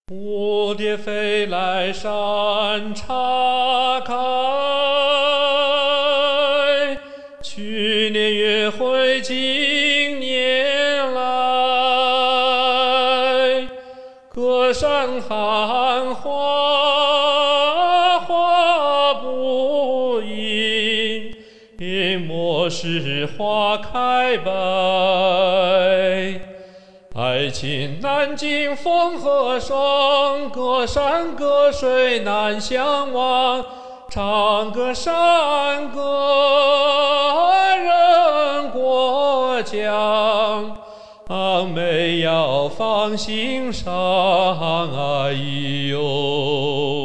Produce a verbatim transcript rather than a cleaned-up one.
蝴蝶飞来山岔开，去年约会今年来。隔山寒花，花不应，莫使花开败。爱情难尽风和霜，隔山隔水难相忘。长歌山歌人过江，妹要放心上，哎呦。